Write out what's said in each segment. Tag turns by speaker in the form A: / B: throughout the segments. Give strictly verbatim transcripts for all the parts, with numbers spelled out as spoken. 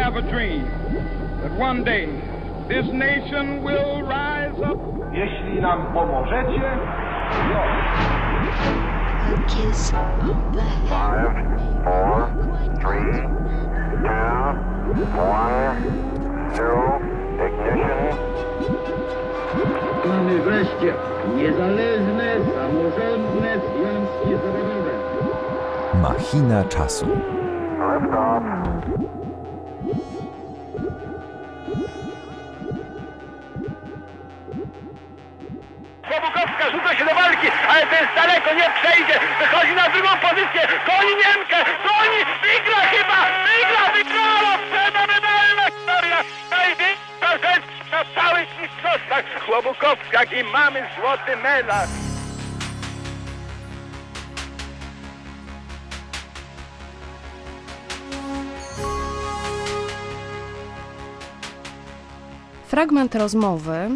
A: have a dream that one day this nation will rise up.
B: Jeśli nam pomożecie, no.
C: A kiss of the
D: Five, four, three, two, one, zero, ignition.
E: Mamy wreszcie niezależne, samorządne związki zawodowe.
F: Machina czasu.
D: Lift off.
G: Kłobukowska rzuca się do walki, ale to jest daleko, nie przejdzie. Wychodzi na drugą pozycję, goni Niemkę, goni, wygra chyba, wygra, wygrała, fenomenalna historia. Największa rzecz na całych mistrzostwach. Kłobukowska i mamy złoty medal.
H: Fragment rozmowy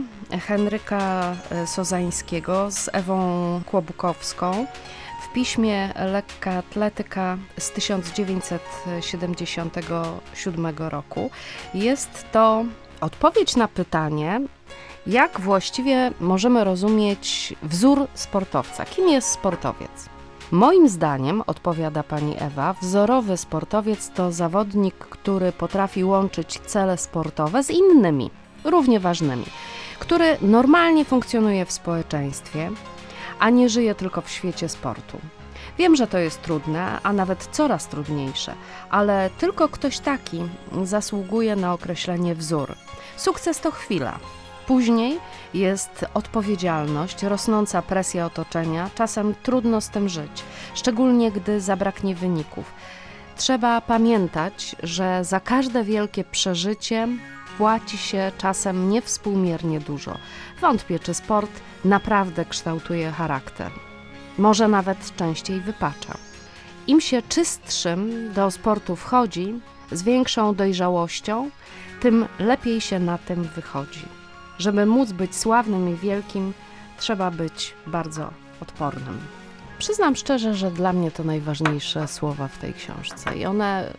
H: Henryka Sozańskiego z Ewą Kłobukowską w piśmie Lekka Atletyka z tysiąc dziewięćset siedemdziesiątego siódmego roku. Jest to odpowiedź na pytanie, jak właściwie możemy rozumieć wzór sportowca. Kim jest sportowiec? Moim zdaniem, odpowiada pani Ewa, wzorowy sportowiec to zawodnik, który potrafi łączyć cele sportowe z innymi, równie ważnymi, który normalnie funkcjonuje w społeczeństwie, a nie żyje tylko w świecie sportu. Wiem, że to jest trudne, a nawet coraz trudniejsze, ale tylko ktoś taki zasługuje na określenie wzór. Sukces to chwila. Później jest odpowiedzialność, rosnąca presja otoczenia, czasem trudno z tym żyć, szczególnie gdy zabraknie wyników. Trzeba pamiętać, że za każde wielkie przeżycie płaci się czasem niewspółmiernie dużo. Wątpię, czy sport naprawdę kształtuje charakter. Może nawet częściej wypacza. Im się czystszym do sportu wchodzi, z większą dojrzałością, tym lepiej się na tym wychodzi. Żeby móc być sławnym i wielkim, trzeba być bardzo odpornym. Przyznam szczerze, że dla mnie to najważniejsze słowa w tej książce i one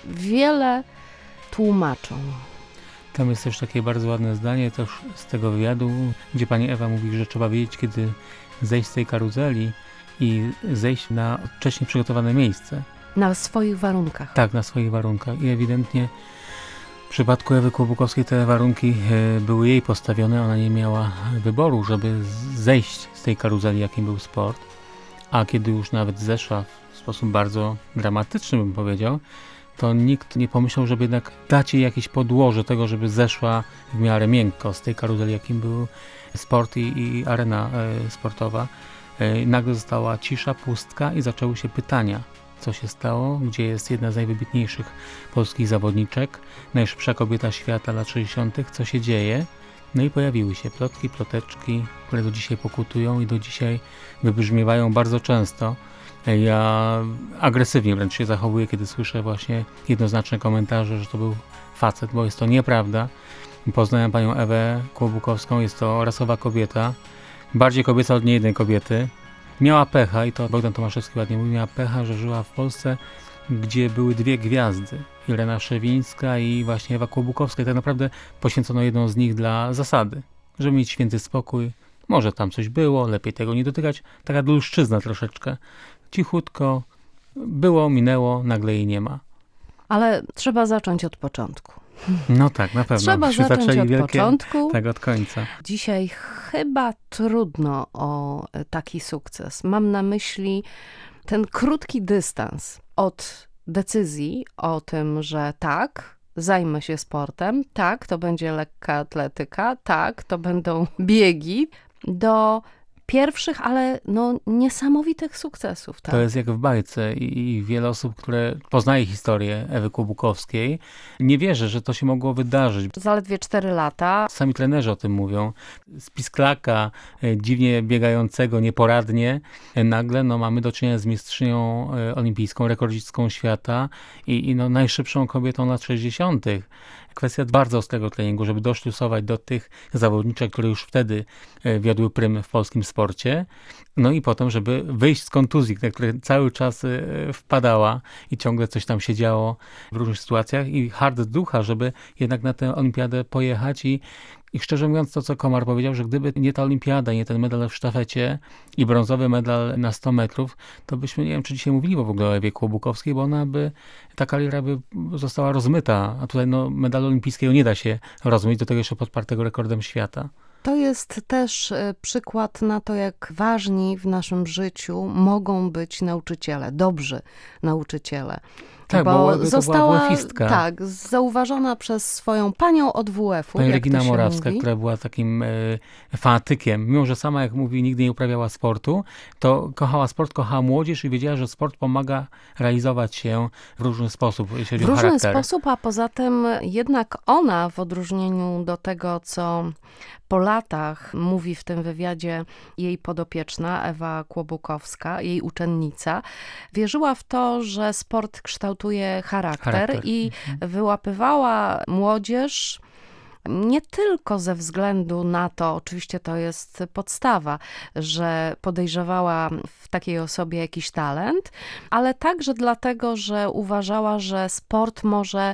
H: wiele tłumaczą.
I: Tam jest też takie bardzo ładne zdanie też z tego wywiadu, gdzie pani Ewa mówi, że trzeba wiedzieć, kiedy zejść z tej karuzeli i zejść na wcześniej przygotowane miejsce.
H: Na swoich warunkach.
I: Tak, na swoich warunkach. I ewidentnie w przypadku Ewy Kłobukowskiej te warunki były jej postawione. Ona nie miała wyboru, żeby zejść z tej karuzeli, jakim był sport. A kiedy już nawet zeszła w sposób bardzo dramatyczny, bym powiedział, to nikt nie pomyślał, żeby jednak dać jej jakieś podłoże tego, żeby zeszła w miarę miękko z tej karuzeli, jakim był sport i, i arena e, sportowa. E, nagle została cisza, pustka i zaczęły się pytania, co się stało, gdzie jest jedna z najwybitniejszych polskich zawodniczek, najszybsza kobieta świata lat sześćdziesiątych, co się dzieje. No i pojawiły się plotki, ploteczki, które do dzisiaj pokutują i do dzisiaj wybrzmiewają bardzo często. Ja agresywnie wręcz się zachowuję, kiedy słyszę właśnie jednoznaczne komentarze, że to był facet, bo jest to nieprawda. Poznałem panią Ewę Kłobukowską, jest to rasowa kobieta, bardziej kobieca od niejednej kobiety. Miała pecha, i to Bogdan Tomaszewski ładnie mówi, miała pecha, że żyła w Polsce, gdzie były dwie gwiazdy, Irena Szewińska i właśnie Ewa Kłobukowska. I tak naprawdę poświęcono jedną z nich dla zasady, żeby mieć święty spokój. Może tam coś było, lepiej tego nie dotykać. Taka dulszczyzna troszeczkę. Cichutko, było, minęło, nagle jej nie ma.
H: Ale trzeba zacząć od początku.
I: No tak, na pewno.
H: Trzeba
I: Myśmy
H: zacząć
I: zaczęli
H: od
I: wielkie,
H: początku.
I: Tak, od końca.
H: Dzisiaj chyba trudno o taki sukces. Mam na myśli ten krótki dystans od decyzji o tym, że tak, zajmę się sportem, tak, to będzie lekka atletyka, tak, to będą biegi, do pierwszych, ale no niesamowitych sukcesów. Tak?
I: To jest jak w bajce i, i wiele osób, które poznaje historię Ewy Kłobukowskiej, nie wierzy, że to się mogło wydarzyć.
H: Zaledwie cztery lata.
I: Sami trenerzy o tym mówią. Z pisklaka, e, dziwnie biegającego, nieporadnie, e, nagle no, mamy do czynienia z mistrzynią e, olimpijską, rekordzistką świata i, i no, najszybszą kobietą lat sześćdziesiątych. Kwestia bardzo ostrego treningu, żeby doszlusować do tych zawodniczek, które już wtedy e, wiodły prym w polskim sporcie. sporcie, no i potem, żeby wyjść z kontuzji, na które cały czas wpadała i ciągle coś tam się działo w różnych sytuacjach i hard ducha, żeby jednak na tę olimpiadę pojechać i I szczerze mówiąc, to co Komar powiedział, że gdyby nie ta olimpiada, nie ten medal w sztafecie i brązowy medal na sto metrów, to byśmy, nie wiem, czy dzisiaj mówili w ogóle o Ewie Kłobukowskiej, bo ona by, ta kariera by została rozmyta, a tutaj no, medalu olimpijskiego nie da się rozmyć, do tego jeszcze podpartego rekordem świata.
H: To jest też przykład na to, jak ważni w naszym życiu mogą być nauczyciele, dobrzy nauczyciele.
I: Tak, bo, bo została WF-istka.
H: Tak, zauważona przez swoją panią od W F-u.
I: Pani
H: jak
I: Regina
H: to się
I: Morawska,
H: mówi.
I: która była takim e, fanatykiem. Mimo, że sama, jak mówi, nigdy nie uprawiała sportu, to kochała sport, kochała młodzież i wiedziała, że sport pomaga realizować się w różny sposób, jeśli chodzi
H: w
I: o
H: różny
I: charakter.
H: sposób, a poza tym jednak ona, w odróżnieniu do tego, co po latach mówi w tym wywiadzie jej podopieczna, Ewa Kłobukowska, jej uczennica, wierzyła w to, że sport kształtuje charakter,
I: Charakter.
H: i
I: Mhm.
H: wyłapywała młodzież nie tylko ze względu na to, oczywiście to jest podstawa, że podejrzewała w takiej osobie jakiś talent, ale także dlatego, że uważała, że sport może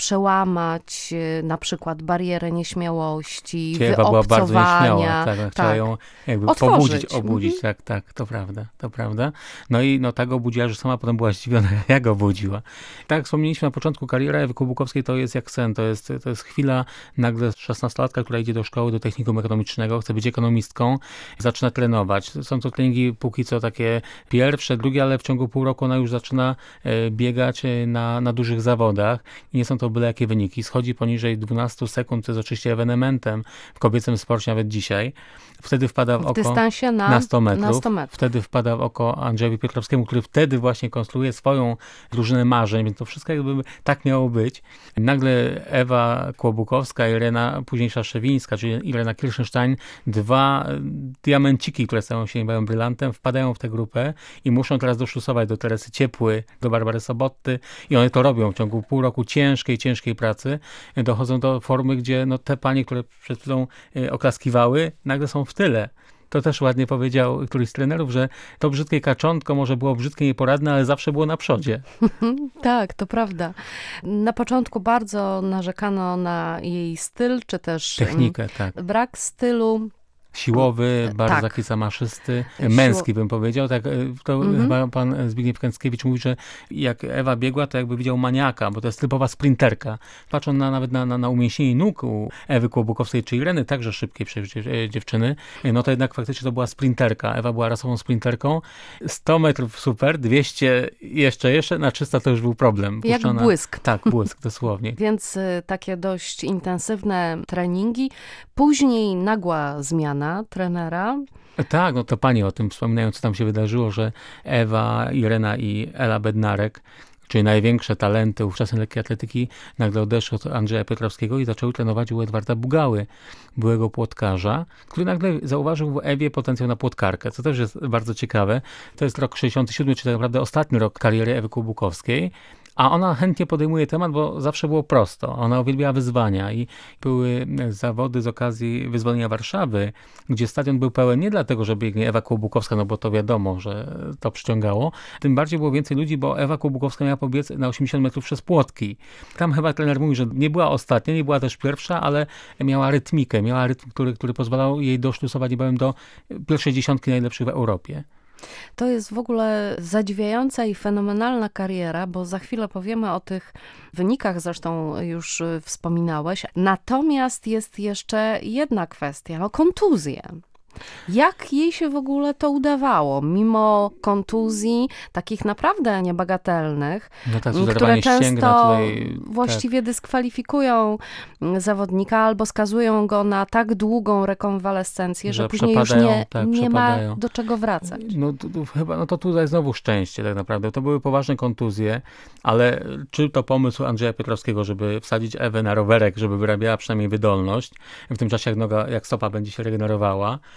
H: przełamać na przykład barierę nieśmiałości,
I: Ewa była bardzo
H: wyobcowania.
I: nieśmiała, tak, chciała
H: tak.
I: ją jakby
H: Otworzyć.
I: pobudzić, obudzić, tak, tak, to prawda, to prawda. No i no tak obudziła, że sama potem była zdziwiona, jak obudziła. Tak jak wspomnieliśmy na początku, kariera Ewy Kłobukowskiej to jest jak sen, to jest, to jest chwila nagle szesnastolatka, która idzie do szkoły, do technikum ekonomicznego, chce być ekonomistką, zaczyna trenować. Są to treningi póki co takie pierwsze, drugie, ale w ciągu pół roku ona już zaczyna biegać na, na dużych zawodach i nie są to byle jakie wyniki. Schodzi poniżej dwanaście sekund, co jest oczywiście ewenementem w kobiecym sporcie nawet dzisiaj. Wtedy wpada w,
H: W
I: oko
H: dystansie na,
I: na sto metrów.
H: na sto metrów.
I: Wtedy wpada w oko Andrzejowi Piotrowskiemu, który wtedy właśnie konstruuje swoją drużynę marzeń, więc to wszystko jakby tak miało być. Nagle Ewa Kłobukowska, Irena, późniejsza Szewińska, czyli Irena Kirschenstein, dwa diamenciki, które stają się niebawem brylantem, wpadają w tę grupę i muszą teraz doszlusować do Teresy Ciepły, do Barbary Sobotty i one to robią w ciągu pół roku ciężkiej, ciężkiej pracy. Dochodzą do formy, gdzie no, te panie, które przed chwilą oklaskiwały, nagle są w tyle. To też ładnie powiedział któryś z trenerów, że to brzydkie kaczątko może było brzydkie, nieporadne, ale zawsze było na przodzie.
H: Tak, to prawda. Na początku bardzo narzekano na jej styl, czy też
I: technikę, tak.
H: Brak stylu.
I: Siłowy, bardzo
H: tak.
I: taki zamaszysty, męski Siło... bym powiedział. Tak, to mm-hmm. chyba pan Zbigniew Kęckiewicz mówi, że jak Ewa biegła, to jakby widział maniaka, bo to jest typowa sprinterka. Patrząc na, nawet na, na, na umięśnienie nóg u Ewy Kłobukowskiej czy Ireny, także szybkiej przecież dziewczyny, no to jednak faktycznie to była sprinterka. Ewa była rasową sprinterką. sto metrów super, dwieście jeszcze, jeszcze, na trzysta to już był problem.
H: Jak błysk.
I: Tak, błysk, dosłownie.
H: Więc y, takie dość intensywne treningi. Później nagła zmiana trenera.
I: Tak, no to panie o tym wspominają, co tam się wydarzyło, że Ewa, Irena i Ela Bednarek, czyli największe talenty ówczesnej lekkiej atletyki, nagle odeszły od Andrzeja Piotrowskiego i zaczęły trenować u Edwarda Bugały, byłego płotkarza, który nagle zauważył w Ewie potencjał na płotkarkę, co też jest bardzo ciekawe. To jest rok sześćdziesiąty siódmy, czyli tak naprawdę ostatni rok kariery Ewy Kłobukowskiej. A ona chętnie podejmuje temat, bo zawsze było prosto. Ona uwielbiała wyzwania i były zawody z okazji wyzwolenia Warszawy, gdzie stadion był pełen nie dlatego, że biegnie Ewa Kłobukowska, no bo to wiadomo, że to przyciągało. Tym bardziej było więcej ludzi, bo Ewa Kłobukowska miała pobiec na osiemdziesiąt metrów przez płotki. Tam chyba trener mówi, że nie była ostatnia, nie była też pierwsza, ale miała rytmikę, miała rytm, który, który pozwalał jej doszlusować niebawem do pierwszej dziesiątki najlepszych w Europie.
H: To jest w ogóle zadziwiająca i fenomenalna kariera, bo za chwilę powiemy o tych wynikach, zresztą już wspominałeś. Natomiast jest jeszcze jedna kwestia, no kontuzje. Jak jej się w ogóle to udawało, mimo kontuzji takich naprawdę niebagatelnych,
I: no tak,
H: które często
I: tutaj,
H: właściwie
I: tak.
H: dyskwalifikują zawodnika albo skazują go na tak długą rekonwalescencję, że, że później już nie,
I: tak,
H: nie ma do czego wracać.
I: No to, to chyba, no to tutaj znowu szczęście tak naprawdę. To były poważne kontuzje, ale czy to pomysł Andrzeja Piotrowskiego, żeby wsadzić Ewę na rowerek, żeby wyrabiała przynajmniej wydolność, w tym czasie jak noga, jak stopa będzie się regenerowała,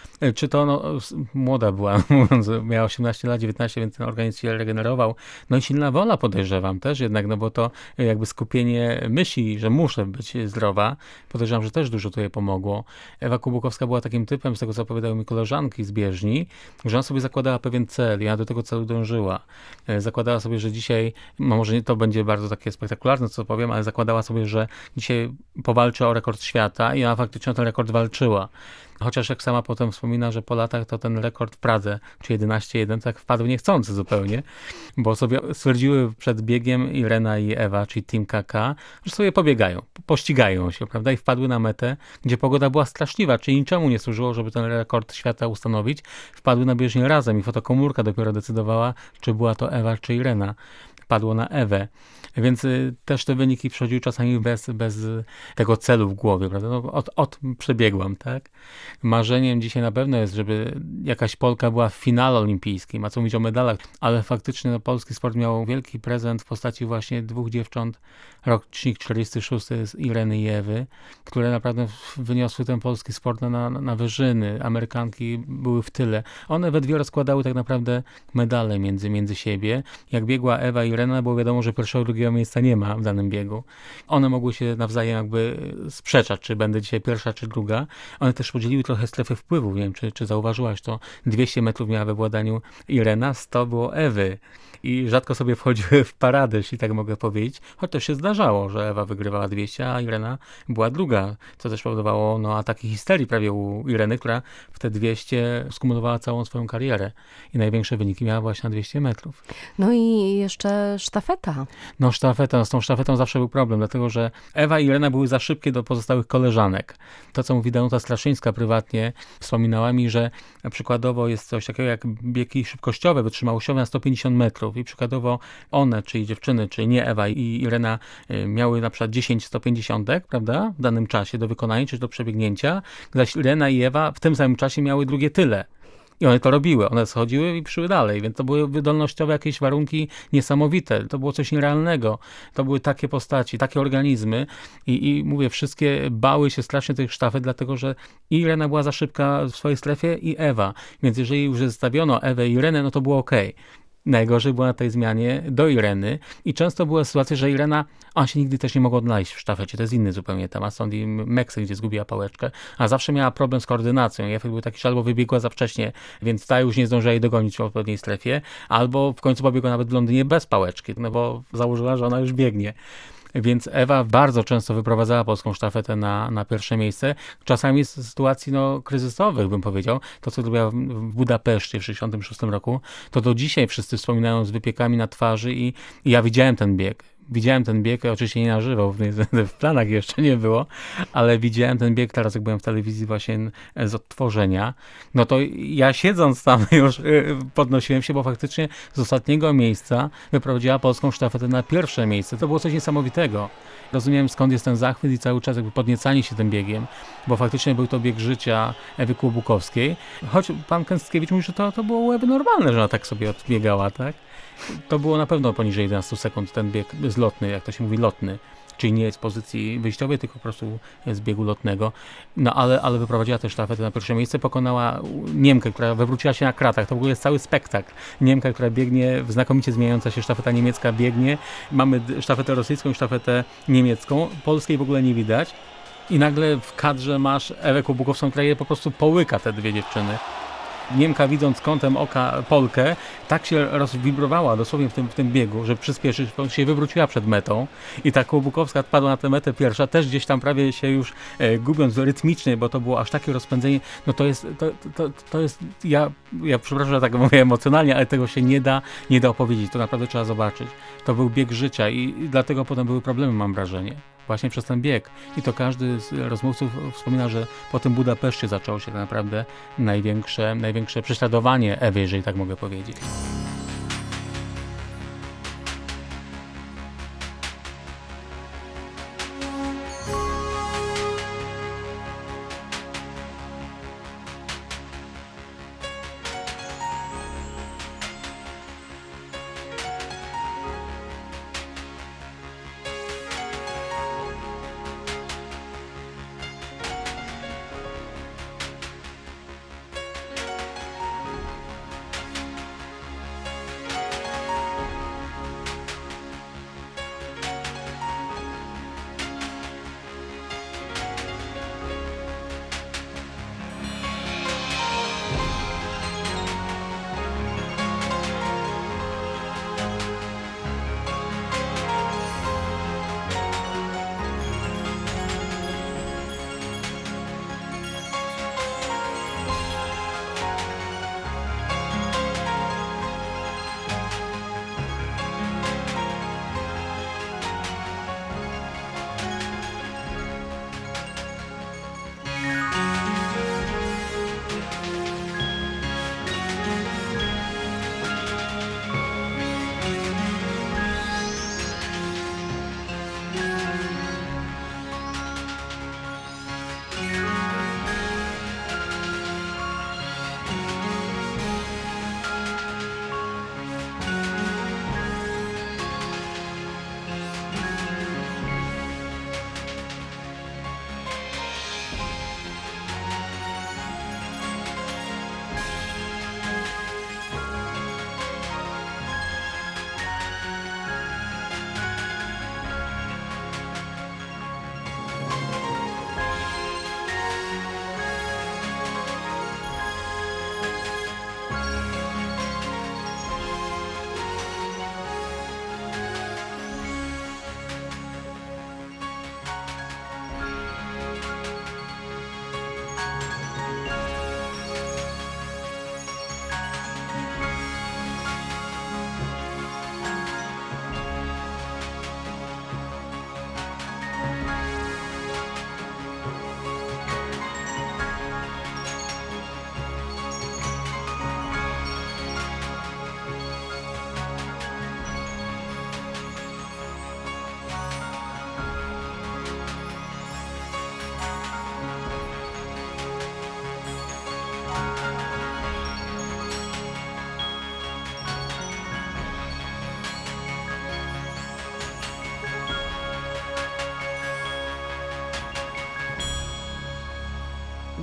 I: Czy to no, młoda była, mówiąc, miała osiemnaście lat, dziewiętnaście, więc ten organizm się regenerował. No i silna wola podejrzewam też jednak, no bo to jakby skupienie myśli, że muszę być zdrowa, podejrzewam, że też dużo tutaj pomogło. Ewa Kłobukowska była takim typem, z tego co opowiadały mi koleżanki z bieżni, że ona sobie zakładała pewien cel i ona do tego celu dążyła. Zakładała sobie, że dzisiaj, no może nie to będzie bardzo takie spektakularne, co powiem, ale zakładała sobie, że dzisiaj powalczy o rekord świata i ona faktycznie o ten rekord walczyła. Chociaż jak sama potem wspomina, że po latach to ten rekord w Pradze, czy jedenaście jeden, tak wpadł niechcący zupełnie, bo sobie stwierdziły przed biegiem Irena i Ewa, czyli Team K K, że sobie pobiegają, pościgają się, prawda, i wpadły na metę, gdzie pogoda była straszliwa, czyli niczemu nie służyło, żeby ten rekord świata ustanowić. Wpadły na bieżnię razem i fotokomórka dopiero decydowała, czy była to Ewa, czy Irena. Padło na Ewę. Więc y, też te wyniki przychodziły czasami bez, bez tego celu w głowie, prawda? No, od, od przebiegłam, tak? Marzeniem dzisiaj na pewno jest, żeby jakaś Polka była w finale olimpijskim, a co mówić o medalach, ale faktycznie no, polski sport miał wielki prezent w postaci właśnie dwóch dziewcząt, rocznik czterdziesty szósty z Ireny i Ewy, które naprawdę wyniosły ten polski sport na, na, na wyżyny. Amerykanki były w tyle. One we dwie rozkładały tak naprawdę medale między, między siebie. Jak biegła Ewa i Irena, było wiadomo, że pierwszego, drugiego miejsca nie ma w danym biegu. One mogły się nawzajem jakby sprzeczać, czy będę dzisiaj pierwsza, czy druga. One też podzieliły trochę strefy wpływu. Nie wiem, czy, czy zauważyłaś to. dwieście metrów miała we władaniu Irena, sto było Ewy. I rzadko sobie wchodziły w paradę, jeśli tak mogę powiedzieć. Choć to się zdarzało, że Ewa wygrywała dwieście, a Irena była druga. Co też powodowało no, ataki histerii prawie u Ireny, która w te dwieście skumulowała całą swoją karierę. I największe wyniki miała właśnie na dwieście metrów.
H: No i jeszcze sztafeta.
I: No sztafeta, z tą sztafetą zawsze był problem, dlatego że Ewa i Irena były za szybkie do pozostałych koleżanek. To, co mówi Danuta Straszyńska prywatnie, wspominała mi, że przykładowo jest coś takiego jak biegi szybkościowe, wytrzymałościowe na sto pięćdziesiąt metrów i przykładowo one, czyli dziewczyny, czyli nie Ewa i Irena, miały na przykład dziesięć sto pięćdziesiąt, prawda, w danym czasie do wykonania, czy do przebiegnięcia, zaś Irena i Ewa w tym samym czasie miały drugie tyle. I one to robiły, one schodziły i przyszły dalej, więc to były wydolnościowe jakieś warunki niesamowite, to było coś nierealnego, to były takie postaci, takie organizmy i, i mówię, wszystkie bały się strasznie tych sztafet, dlatego że i Irena była za szybka w swojej strefie i Ewa, więc jeżeli już zestawiono Ewę i Irenę, no to było okej. Najgorzej było na tej zmianie do Ireny i często była sytuacja, że Irena, ona się nigdy też nie mogła odnaleźć w sztafecie, to jest inny zupełnie temat, stąd i Meksyk, gdzie zgubiła pałeczkę, a zawsze miała problem z koordynacją i efekt był taki, że albo wybiegła za wcześnie, więc ta już nie zdążyła jej dogonić w odpowiedniej strefie, albo w końcu pobiegła nawet w Londynie bez pałeczki, no bo założyła, że ona już biegnie. Więc Ewa bardzo często wyprowadzała polską sztafetę na, na pierwsze miejsce. Czasami z sytuacji no, kryzysowych, bym powiedział. To, co zrobiła w Budapeszcie w sześćdziesiątym szóstym roku, to do dzisiaj wszyscy wspominają z wypiekami na twarzy i, i ja widziałem ten bieg. Widziałem ten bieg, oczywiście nie na żywo, w, w planach jeszcze nie było, ale widziałem ten bieg teraz, jak byłem w telewizji właśnie z odtworzenia. No to ja siedząc tam już podnosiłem się, bo faktycznie z ostatniego miejsca wyprowadziła polską sztafetę na pierwsze miejsce. To było coś niesamowitego. Rozumiem, skąd jest ten zachwyt i cały czas jakby podniecanie się tym biegiem, bo faktycznie był to bieg życia Ewy Kłobukowskiej. Choć pan Kęckiewicz mówi, że to, to było u Ewy normalne, że ona tak sobie odbiegała, tak? To było na pewno poniżej jedenastu sekund ten bieg zlotny, jak to się mówi, lotny. Czyli nie z pozycji wyjściowej, tylko po prostu z biegu lotnego. No ale, ale wyprowadziła też sztafetę na pierwsze miejsce, pokonała Niemkę, która wywróciła się na kratach. To w ogóle jest cały spektakl. Niemka, która biegnie, znakomicie zmieniająca się sztafeta niemiecka biegnie. Mamy sztafetę rosyjską i sztafetę niemiecką. Polskiej w ogóle nie widać. I nagle w kadrze masz Ewę Kłobukowską, która je po prostu połyka, te dwie dziewczyny. Niemka, widząc kątem oka Polkę, tak się rozwibrowała dosłownie w tym, w tym biegu, że przyspieszyć, się wywróciła przed metą i ta Kłobukowska padła na tę metę pierwsza, też gdzieś tam prawie się już e, gubiąc rytmicznie, bo to było aż takie rozpędzenie, no to jest, to, to, to jest, ja, ja przepraszam, że tak mówię emocjonalnie, ale tego się nie da, nie da opowiedzieć, to naprawdę trzeba zobaczyć. To był bieg życia i, i dlatego potem były problemy, mam wrażenie. Właśnie przez ten bieg. I to każdy z rozmówców wspomina, że po tym Budapeszcie zaczęło się tak naprawdę największe, największe prześladowanie Ewy, jeżeli tak mogę powiedzieć.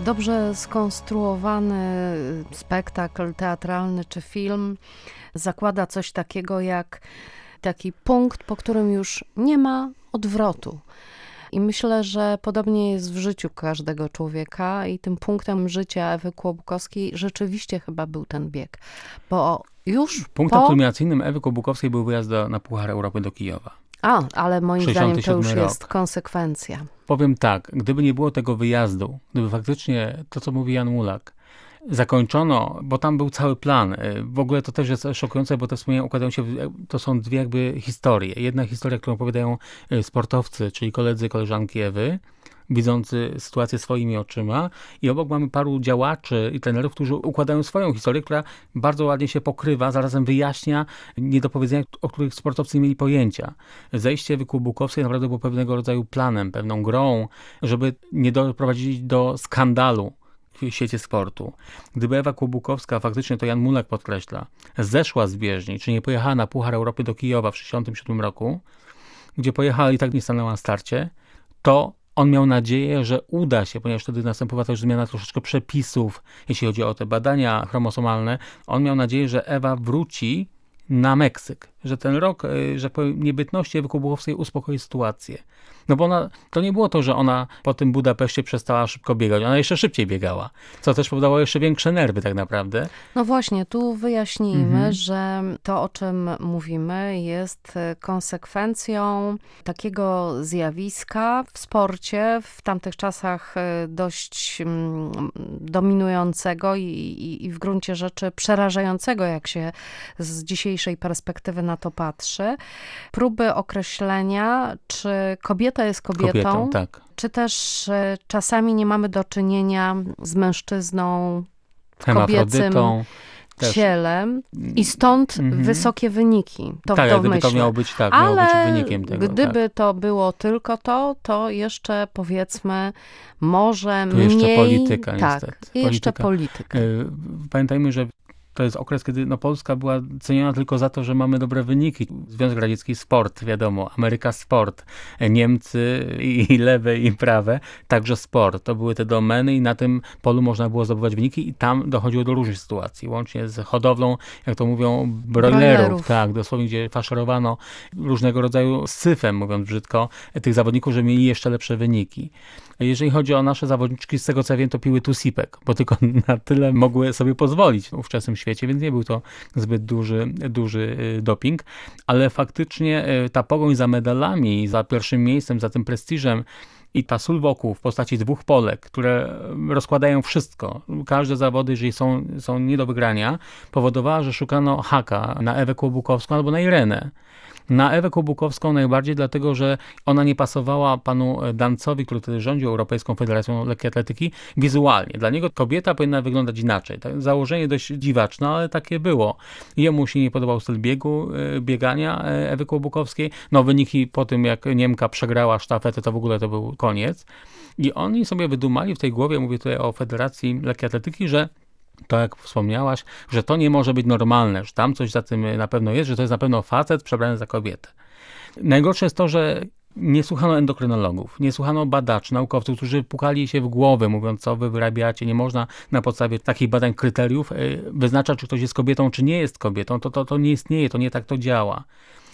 H: dobrze skonstruowany spektakl teatralny czy film zakłada coś takiego jak taki punkt, po którym już nie ma odwrotu. I myślę, że podobnie jest w życiu każdego człowieka i tym punktem życia Ewy Kłobukowskiej rzeczywiście chyba był ten bieg. Bo już
I: Punktem
H: po...
I: kulminacyjnym Ewy Kłobukowskiej był wyjazd do, na Puchar Europy do Kijowa.
H: A, ale moim zdaniem to już
I: rok.
H: jest konsekwencja.
I: Powiem tak, gdyby nie było tego wyjazdu, gdyby faktycznie to, co mówi Jan Mulak, zakończono, bo tam był cały plan. W ogóle to też jest szokujące, bo te wspomnienia układają się, w, to są dwie jakby historie. Jedna historia, którą opowiadają sportowcy, czyli koledzy, koleżanki Ewy, widzący sytuację swoimi oczyma, i obok mamy paru działaczy i trenerów, którzy układają swoją historię, która bardzo ładnie się pokrywa, zarazem wyjaśnia niedopowiedzenia, o których sportowcy nie mieli pojęcia. Zejście Ewy Kłobukowskiej naprawdę było pewnego rodzaju planem, pewną grą, żeby nie doprowadzić do skandalu w świecie sportu. Gdyby Ewa Kłobukowska, faktycznie to Jan Mulak podkreśla, zeszła z bieżni, czy nie pojechała na Puchar Europy do Kijowa w tysiąc dziewięćset sześćdziesiątym siódmym roku, gdzie pojechała i tak nie stanęła na starcie, to on miał nadzieję, że uda się, ponieważ wtedy następowała też zmiana troszeczkę przepisów, jeśli chodzi o te badania chromosomalne. On miał nadzieję, że Ewa wróci na Meksyk, że ten rok, że powiem, niebytności Ewy Kłobukowskiej uspokoi sytuację. No bo ona, to nie było to, że ona po tym Budapeszcie przestała szybko biegać, ona jeszcze szybciej biegała, co też powodowało jeszcze większe nerwy tak naprawdę.
H: No właśnie, tu wyjaśnijmy,
I: Mhm.
H: że to, o czym mówimy, jest konsekwencją takiego zjawiska w sporcie, w tamtych czasach dość mm, dominującego i, i, i w gruncie rzeczy przerażającego, jak się z dzisiejszej perspektywy na to patrzy. Próby określenia, czy kobieta jest kobietą,
I: Kobietą, tak.
H: czy też e, czasami nie mamy do czynienia z mężczyzną w kobiecym
I: Hermafrodytą. Też.
H: ciele i stąd
I: Mhm.
H: wysokie wyniki. To
I: tak,
H: w to
I: gdyby to
H: myślę.
I: miało być tak, miało
H: Ale
I: być wynikiem tego.
H: gdyby
I: tak.
H: to było tylko to, to jeszcze powiedzmy może
I: Tu jeszcze
H: mniej...
I: polityka,
H: tak,
I: niestety.
H: i jeszcze
I: Polityka.
H: polityka.
I: Y, Pamiętajmy, że to jest okres, kiedy no, Polska była ceniona tylko za to, że mamy dobre wyniki. Związek Radziecki sport, wiadomo, Ameryka sport, Niemcy i lewe i prawe, także sport. To były te domeny i na tym polu można było zdobywać wyniki i tam dochodziło do różnych sytuacji, łącznie z hodowlą, jak to mówią, brojlerów,
H: Brojlerów.
I: tak, dosłownie, gdzie faszerowano różnego rodzaju syfem, mówiąc brzydko, tych zawodników, żeby mieli jeszcze lepsze wyniki. Jeżeli chodzi o nasze zawodniczki, z tego co ja wiem, to piły tusipek, bo tylko na tyle mogły sobie pozwolić w ówczesnym świecie, więc nie był to zbyt duży, duży doping, ale faktycznie ta pogoń za medalami, za pierwszym miejscem, za tym prestiżem i ta sól wokół w postaci dwóch Polek, które rozkładają wszystko, każde zawody, jeżeli są, są nie do wygrania, powodowała, że szukano haka na Ewę Kłobukowską albo na Irenę. Na Ewę Kłobukowską najbardziej dlatego, że ona nie pasowała panu Dancowi, który wtedy rządził Europejską Federacją Lekkiej Atletyki, wizualnie. Dla niego kobieta powinna wyglądać inaczej. Założenie dość dziwaczne, ale takie było. Jemu się nie podobał styl biegu, biegania Ewy Kłobukowskiej. No wyniki po tym, jak Niemka przegrała sztafetę, to w ogóle to był koniec. I oni sobie wydumali w tej głowie, mówię tutaj o Federacji Lekkiej Atletyki, że to jak wspomniałaś, że to nie może być normalne, że tam coś za tym na pewno jest, że to jest na pewno facet przebrany za kobietę. Najgorsze jest to, że nie słuchano endokrynologów, nie słuchano badaczy, naukowców, którzy pukali się w głowę, mówiąc, co wy wyrabiacie. Nie można na podstawie takich badań, kryteriów wyznaczać, czy ktoś jest kobietą, czy nie jest kobietą. To, to, to nie istnieje, to nie tak to działa.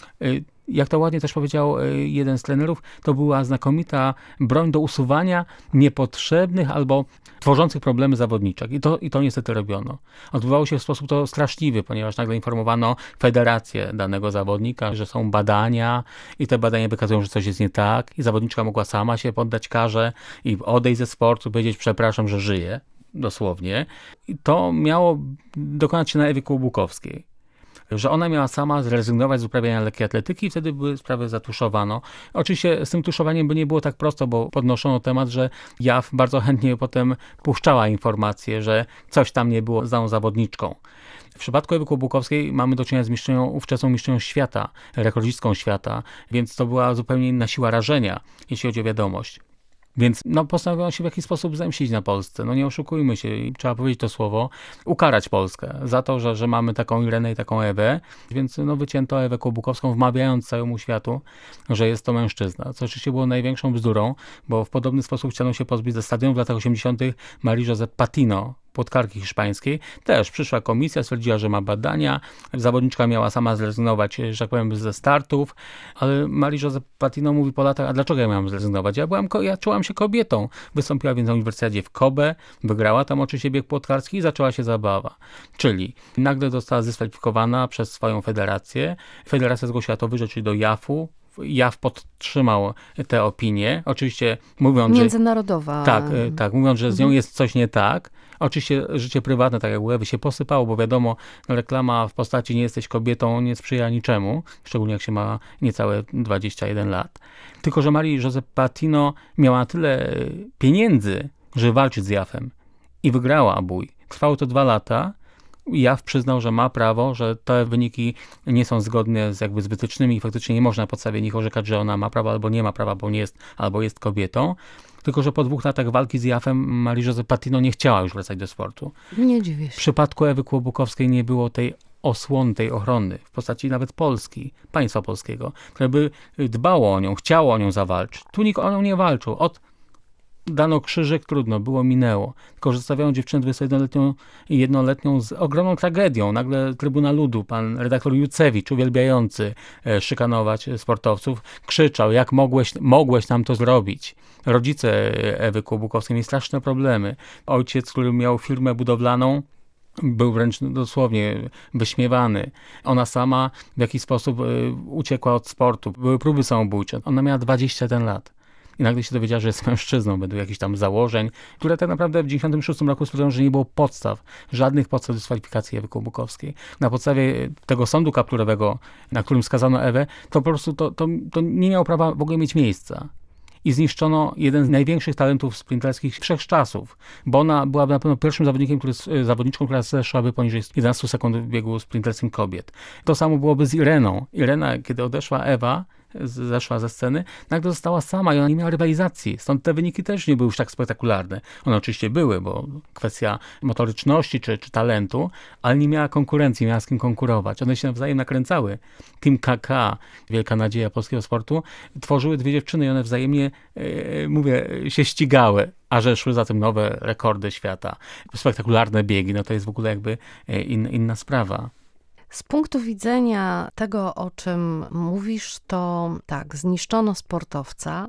I: Jak to ładnie też powiedział jeden z trenerów, to była znakomita broń do usuwania niepotrzebnych albo tworzących problemy zawodniczek. I to, i to niestety robiono. Odbywało się w sposób to straszliwy, ponieważ nagle informowano federację danego zawodnika, że są badania i te badania wykazują, że coś jest nie tak i zawodniczka mogła sama się poddać karze i odejść ze sportu, powiedzieć przepraszam, że żyje, dosłownie. I to miało dokonać się na Ewie Kłobukowskiej. Że ona miała sama zrezygnować z uprawiania lekkiej atletyki i wtedy były sprawy zatuszowano. Oczywiście z tym tuszowaniem by nie było tak prosto, bo podnoszono temat, że Jaw bardzo chętnie potem puszczała informację, że coś tam nie było z daną zawodniczką. W przypadku Ewy Kłobukowskiej mamy do czynienia z mistrzynią, ówczesną mistrzynią świata, rekordzistką świata, więc to była zupełnie inna siła rażenia, jeśli chodzi o wiadomość. Więc no, postanowiono się w jakiś sposób zemścić na Polsce. No nie oszukujmy się, trzeba powiedzieć to słowo, ukarać Polskę za to, że, że mamy taką Irenę i taką Ewę. Więc no, wycięto Ewę Kłobukowską, wmawiając całemu światu, że jest to mężczyzna. Co oczywiście było największą bzdurą, bo w podobny sposób chciano się pozbyć ze stadionu w latach osiemdziesiątych Marie-José Patino, płotkarki hiszpańskiej. Też przyszła komisja, stwierdziła, że ma badania. Zawodniczka miała sama zrezygnować, że tak powiem, ze startów, ale Marie-José Patino mówi po latach, a dlaczego ja miałam zrezygnować? Ja, byłam, ja czułam się kobietą. Wystąpiła więc na uniwersytecie w Kobe, wygrała tam oczywiście bieg płotkarski i zaczęła się zabawa. Czyli nagle została zdyskwalifikowana przez swoją federację. Federacja zgłosiła to wyżej, czyli do J A F-u. J A F podtrzymał te opinie. Oczywiście mówiąc,
H: Międzynarodowa.
I: Że, tak, tak, mówiąc, że z nią jest coś nie tak. Oczywiście życie prywatne, tak jak u Ewy, się posypało, bo wiadomo, no, reklama w postaci nie jesteś kobietą nie sprzyja niczemu, szczególnie jak się ma niecałe dwadzieścia jeden lat. Tylko że Marie-José Patino miała tyle pieniędzy, żeby walczyć z J A F-em i wygrała bój. Trwało to dwa lata. J A F przyznał, że ma prawo, że te wyniki nie są zgodne z jakby z wytycznymi i faktycznie nie można na podstawie nich orzekać, że ona ma prawo albo nie ma prawa, bo nie jest, albo jest kobietą. Tylko że po dwóch latach walki z J A F-em Marie-José Patino nie chciała już wracać do sportu.
H: Nie dziwię się.
I: W przypadku Ewy Kłobukowskiej nie było tej osłony, tej ochrony w postaci nawet Polski, państwa polskiego, które by dbało o nią, chciało o nią zawalczyć. Tu nikt o nią nie walczył. Od dano krzyżyk, trudno, było, minęło. Tylko, że zostawiają dziewczynę dwudziestojednoletnią i jednoletnią z ogromną tragedią. Nagle Trybuna Ludu, pan redaktor Jucewicz, uwielbiający e, szykanować sportowców, krzyczał, jak mogłeś, mogłeś nam to zrobić. Rodzice Ewy Kłobukowskiej mieli straszne problemy. Ojciec, który miał firmę budowlaną, był wręcz dosłownie wyśmiewany. Ona sama w jakiś sposób y, uciekła od sportu. Były próby samobójcze. Ona miała dwadzieścia jeden lat. I nagle się dowiedziała, że jest mężczyzną, według jakichś tam założeń, które tak naprawdę w dziewięćdziesiątym szóstym roku spowodowały, że nie było podstaw, żadnych podstaw dyskwalifikacji Ewy Kłobukowskiej. Na podstawie tego sądu kapturowego, na którym skazano Ewę, to po prostu to, to, to nie miało prawa w ogóle mieć miejsca. I zniszczono jeden z największych talentów sprinterskich wszechczasów, bo ona była na pewno pierwszym zawodnikiem, który, zawodniczką, która zeszłaby poniżej jedenaście sekund w biegu sprinterskim kobiet. To samo byłoby z Ireną. Irena, kiedy odeszła Ewa, zeszła ze sceny, nagle została sama i ona nie miała rywalizacji. Stąd te wyniki też nie były już tak spektakularne. One oczywiście były, bo kwestia motoryczności czy, czy talentu, ale nie miała konkurencji, miała z kim konkurować. One się nawzajem nakręcały. Team K K, wielka nadzieja polskiego sportu, tworzyły dwie dziewczyny i one wzajemnie, yy, mówię, się ścigały. A że szły za tym nowe rekordy świata, spektakularne biegi, no to jest w ogóle jakby in, inna sprawa.
H: Z punktu widzenia tego, o czym mówisz, to tak, zniszczono sportowca,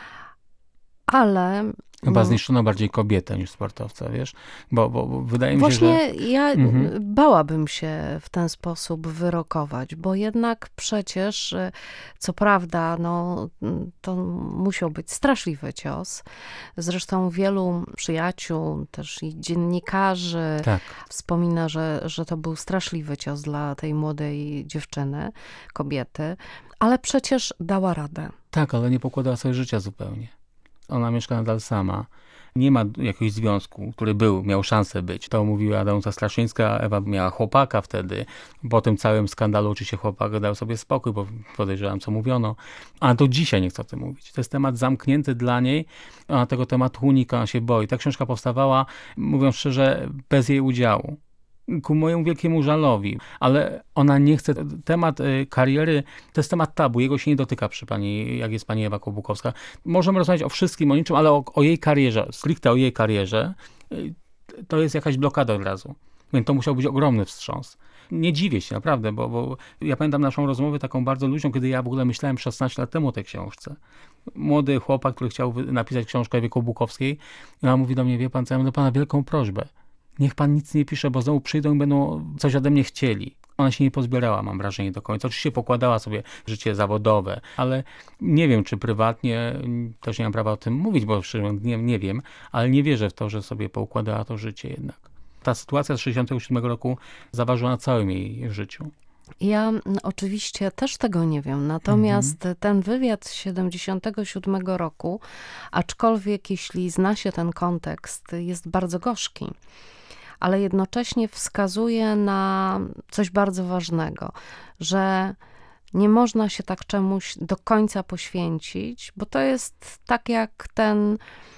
H: ale...
I: Chyba zniszczono bardziej kobietę niż sportowca, wiesz? Bo, bo, bo wydaje mi się,
H: Właśnie
I: że...
H: Właśnie ja
I: mhm.
H: bałabym się w ten sposób wyrokować, bo jednak przecież, co prawda, no, to musiał być straszliwy cios. Zresztą wielu przyjaciół, też i dziennikarzy
I: tak.
H: wspomina, że, że to był straszliwy cios dla tej młodej dziewczyny, kobiety, ale przecież dała radę.
I: Tak, ale nie pokładała sobie życia zupełnie. Ona mieszka nadal sama. Nie ma jakiegoś związku, który był, miał szansę być. To mówiła Danuta Straszyńska, Ewa miała chłopaka wtedy. Po tym całym skandalu oczywiście chłopak dał sobie spokój, bo podejrzewam, co mówiono. A do dzisiaj nie chce o tym mówić. To jest temat zamknięty dla niej. Ona tego tematu unika, ona się boi. Ta książka powstawała, mówiąc szczerze, bez jej udziału. Ku mojemu wielkiemu żalowi, ale ona nie chce, temat y, kariery to jest temat tabu, jego się nie dotyka przy pani, jak jest pani Ewa Kłobukowska. Możemy rozmawiać o wszystkim, o niczym, ale o, o jej karierze, stricte o jej karierze, y, to jest jakaś blokada od razu, więc to musiał być ogromny wstrząs. Nie dziwię się, naprawdę, bo, bo ja pamiętam naszą rozmowę taką bardzo luźną, kiedy ja w ogóle myślałem szesnaście lat temu o tej książce. Młody chłopak, który chciał napisać książkę Ewie Kłobukowskiej, i ona mówi do mnie, wie pan co, ja mam do pana wielką prośbę. Niech pan nic nie pisze, bo znowu przyjdą i będą coś ode mnie chcieli. Ona się nie pozbierała, mam wrażenie, do końca. Oczywiście pokładała sobie życie zawodowe, ale nie wiem, czy prywatnie, też nie mam prawa o tym mówić, bo szczerze nie, nie wiem, ale nie wierzę w to, że sobie poukładała to życie jednak. Ta sytuacja z sześćdziesiątego siódmego roku zaważyła na całym jej życiu.
H: Ja oczywiście też tego nie wiem, natomiast mhm. ten wywiad z siedemdziesiątego siódmego roku, aczkolwiek jeśli zna się ten kontekst, jest bardzo gorzki, ale jednocześnie wskazuje na coś bardzo ważnego, że Nie można się tak czemuś do końca poświęcić, bo to jest tak jak ten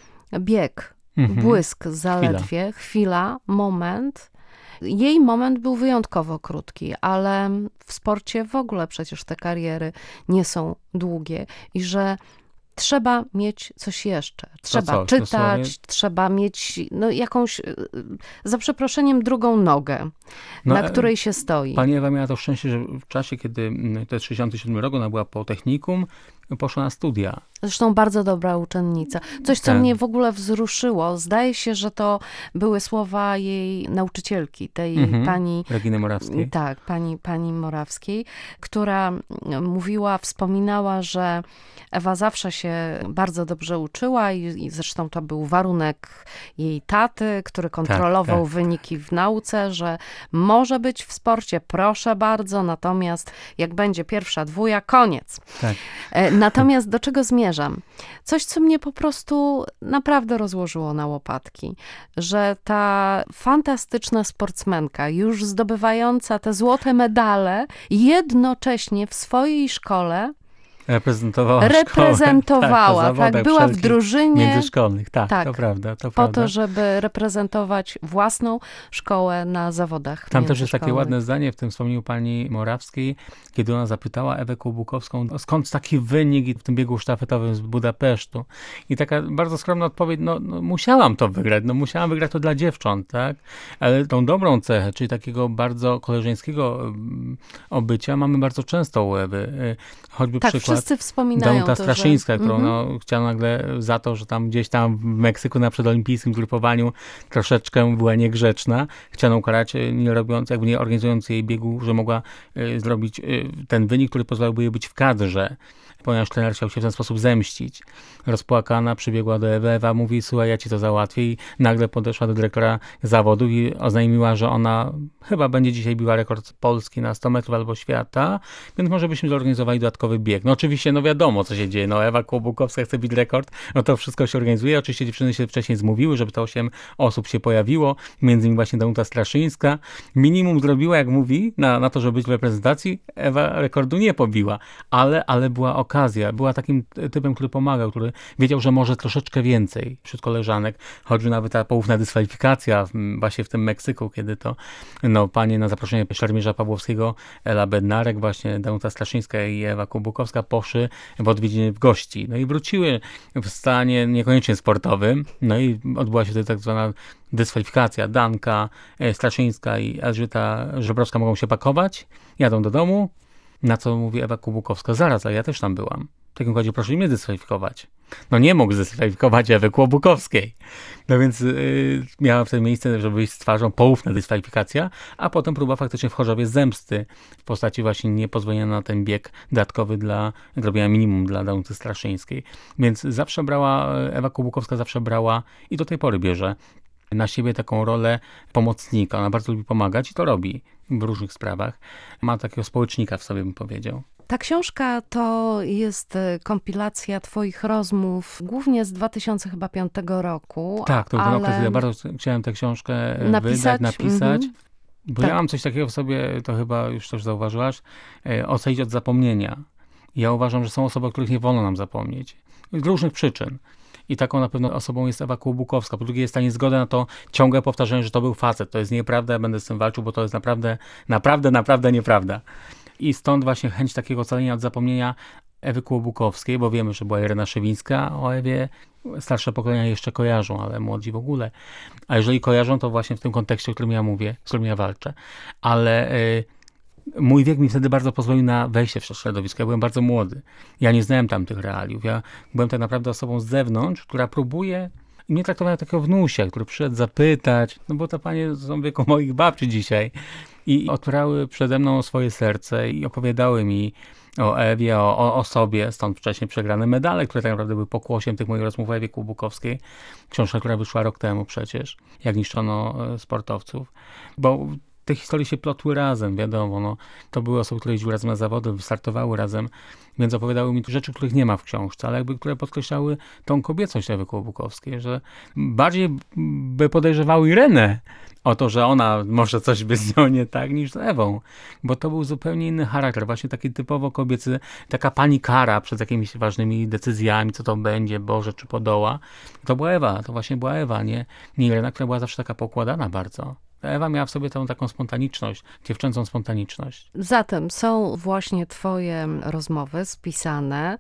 H: bieg,
I: Mhm.
H: błysk zaledwie, chwila. chwila, moment. Jej moment był wyjątkowo krótki, ale w sporcie w ogóle przecież te kariery nie są długie i że trzeba mieć coś jeszcze. Trzeba
I: coś,
H: czytać,
I: dosłownie.
H: trzeba mieć no, jakąś, za przeproszeniem, drugą nogę,
I: No,
H: na
I: e,
H: której się stoi.
I: Pani Ewa miała to szczęście, że w czasie, kiedy mm, to jest sześćdziesiąty siódmy rok, ona była po technikum, poszła na studia.
H: Zresztą bardzo dobra uczennica. Coś, co
I: Tak.
H: mnie w ogóle wzruszyło. Zdaje się, że to były słowa jej nauczycielki, tej
I: Mhm.
H: pani...
I: Reginy Morawskiej.
H: Tak, pani, pani Morawskiej, która mówiła, wspominała, że Ewa zawsze się bardzo dobrze uczyła i, i zresztą to był warunek jej taty, który kontrolował
I: tak.
H: wyniki w nauce, że może być w sporcie, proszę bardzo, natomiast jak będzie pierwsza dwuja, koniec.
I: Tak.
H: E, Natomiast do czego zmierzam? Coś, co mnie po prostu naprawdę rozłożyło na łopatki, że ta fantastyczna sportsmenka, już zdobywająca te złote medale, jednocześnie w swojej szkole
I: Reprezentowała
H: reprezentowała,
I: szkołę,
H: tak,
I: tak,
H: była w drużynie
I: międzyszkolnych, tak,
H: tak,
I: to prawda, to
H: po
I: prawda.
H: to, żeby reprezentować własną szkołę na zawodach
I: Tam też jest takie
H: międzyszkolnych.
I: ładne zdanie w tym wspomnieniu pani Morawskiej, kiedy ona zapytała Ewę Kłobukowską, skąd taki wynik w tym biegu sztafetowym z Budapesztu. I taka bardzo skromna odpowiedź, no, no musiałam to wygrać, no musiałam wygrać to dla dziewcząt, tak? Ale tą dobrą cechę, czyli takiego bardzo koleżeńskiego um, obycia mamy bardzo często u Ewy. Y, Choćby
H: Tak,
I: przykład
H: wszyscy wspominają
I: Danuta
H: to,
I: Straszyńska,
H: że...
I: którą
H: Mhm.
I: no, chciano nagle za to, że tam gdzieś tam w Meksyku na przedolimpijskim grupowaniu troszeczkę była niegrzeczna. Chciano ukarać, y, nie robiąc, jakby nie organizując jej biegu, że mogła y, zrobić y, ten wynik, który pozwalałby jej być w kadrze, ponieważ trener chciał się w ten sposób zemścić. Rozpłakana przybiegła do Ewy, Ewa mówi, słuchaj, ja ci to załatwię, i nagle podeszła do dyrektora zawodu i oznajmiła, że ona chyba będzie dzisiaj biła rekord Polski na sto metrów albo świata, więc może byśmy zorganizowali dodatkowy bieg. No oczywiście, no wiadomo, co się dzieje, no Ewa Kłobukowska chce bić rekord, no to wszystko się organizuje. Oczywiście dziewczyny się wcześniej zmówiły, żeby te osiem osób się pojawiło, między innymi właśnie Danuta Straszyńska. Minimum zrobiła, jak mówi, na, na to, żeby być w reprezentacji. Ewa rekordu nie pobiła, ale, ale była okazja. Była takim typem, który pomagał, który wiedział, że może troszeczkę więcej wśród koleżanek, choćby nawet ta poufna dyskwalifikacja właśnie w tym Meksyku, kiedy to no, panie na zaproszenie szermierza Pawłowskiego, Ela Bednarek, właśnie Danuta Straszyńska i Ewa Kłobukowska poszły w odwiedziny w gości. No i wróciły w stanie niekoniecznie sportowym, no i odbyła się wtedy tak zwana dyskwalifikacja. Danka Straszyńska i Elżbieta Żebrowska mogą się pakować, jadą do domu, na co mówi Ewa Kłobukowska, zaraz, a ja też tam byłam. W takim razie proszę mnie dyskwalifikować. No nie mógł zdyskwalifikować Ewy Kłobukowskiej. No więc yy, miała wtedy miejsce, żeby wyjść z twarzą poufna dyskwalifikacja, a potem próba faktycznie w Chorzowie zemsty w postaci właśnie niepozwolenia na ten bieg dodatkowy dla, zrobienia minimum dla Danuty Straszyńskiej. Więc zawsze brała, Ewa Kłobukowska zawsze brała i do tej pory bierze na siebie taką rolę pomocnika. Ona bardzo lubi pomagać i to robi w różnych sprawach. Ma takiego społecznika w sobie, bym powiedział.
H: Ta książka to jest kompilacja twoich rozmów, głównie z dwa tysiące piątego roku.
I: Tak, to był ten
H: ale...
I: okres, ja bardzo chciałem tę książkę
H: napisać,
I: wydać, napisać.
H: Mm-hmm.
I: Bo
H: tak.
I: ja mam coś takiego w sobie, to chyba już też zauważyłaś, e, ocalić od zapomnienia. Ja uważam, że są osoby, o których nie wolno nam zapomnieć. Z różnych przyczyn. I taką na pewno osobą jest Ewa Kłobukowska. Po drugie jest ta niezgoda na to ciągłe powtarzanie, że to był facet. To jest nieprawda, ja będę z tym walczył, bo to jest naprawdę, naprawdę, naprawdę nieprawda. I stąd właśnie chęć takiego ocalenia od zapomnienia Ewy Kłobukowskiej, bo wiemy, że była Irena Szewińska. O Ewie starsze pokolenia jeszcze kojarzą, ale młodzi w ogóle. A jeżeli kojarzą, to właśnie w tym kontekście, o którym ja mówię, z którym ja walczę. Ale y, mój wiek mi wtedy bardzo pozwolił na wejście w to środowisko. Ja byłem bardzo młody. Ja nie znałem tam tych realiów. Ja byłem tak naprawdę osobą z zewnątrz, która próbuje. I mnie traktowałem jak takiego wnusia, który przyszedł zapytać, no bo to panie są w wieku moich babci dzisiaj. I otwierały przede mną swoje serce i opowiadały mi o Ewie, o, o, o sobie, stąd wcześniej przegrane medale, które tak naprawdę były pokłosiem tych moich rozmów o Ewie Kłobukowskiej. Książka, która wyszła rok temu przecież, jak niszczono sportowców. Bo te historie się plotły razem, wiadomo, no, to były osoby, które jeździły razem na zawody, wystartowały razem, więc opowiadały mi rzeczy, których nie ma w książce, ale jakby, które podkreślały tą kobiecość Ewy Kłobukowskiej, że bardziej by podejrzewały Irenę, o to, że ona może coś by z nią nie tak niż z Ewą, bo to był zupełnie inny charakter, właśnie taki typowo kobiecy, taka panikara przed jakimiś ważnymi decyzjami, co to będzie, Boże, czy podoła. To była Ewa, to właśnie była Ewa, nie, nie Irena, która była zawsze taka poukładana bardzo. Ewa miała w sobie tą taką spontaniczność, dziewczęcą spontaniczność.
H: Zatem są właśnie twoje rozmowy spisane.